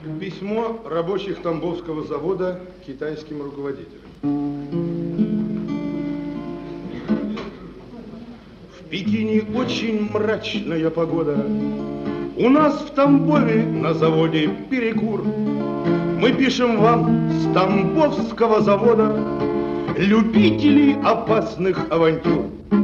Письмо рабочих Тамбовского завода китайским руководителям. В Пекине очень мрачная погода. У нас в Тамбове на заводе перекур. Мы пишем вам с Тамбовского завода, любители опасных авантюр.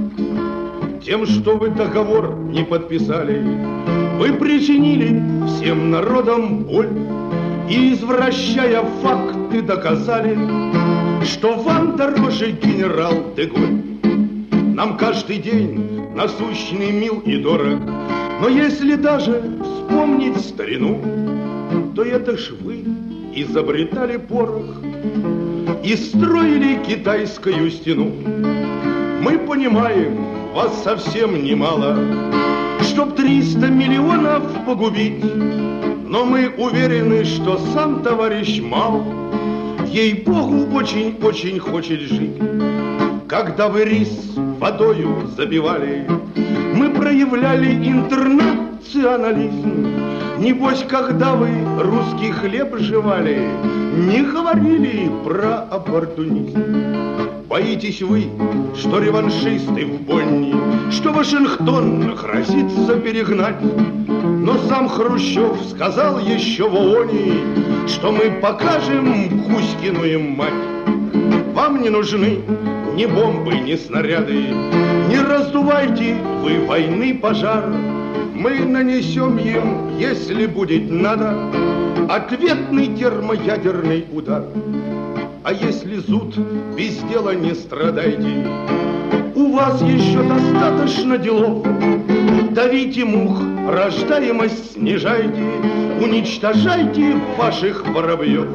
Тем, что вы договор не подписали, вы причинили всем народам боль. И, извращая факты, доказали, что вам дороже генерал де-Голь. Нам каждый день насущный мил и дорог, но если даже вспомнить старину, то это ж вы изобретали порох и строили китайскую стену. Мы понимаем, вас совсем немало, чтоб 300 миллионов погубить, но мы уверены, что сам товарищ Мао, ей-богу, очень-очень хочет жить. Когда вы рис водою забивали, мы проявляли интернационализм. Небось, когда вы русский хлеб жевали, не говорили про оппортунизм. Боитесь вы, что реваншисты в Бонне, что Вашингтон грозится перегнать? Но сам Хрущев сказал еще в ООНе, что мы покажем Кузькину им мать. Вам не нужны ни бомбы, ни снаряды, не раздувайте вы войны пожар. Мы нанесем им, если будет надо, ответный термоядерный удар. А если зуд, без дела не страдайте, у вас еще достаточно делов. Давите мух, рождаемость снижайте, уничтожайте ваших воробьев.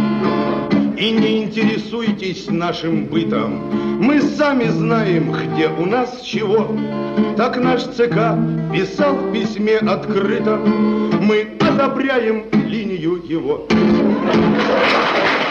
И не интересуйтесь нашим бытом, мы сами знаем, где у нас чего. Так наш ЦК писал в письме открыто, мы одобряем линию его.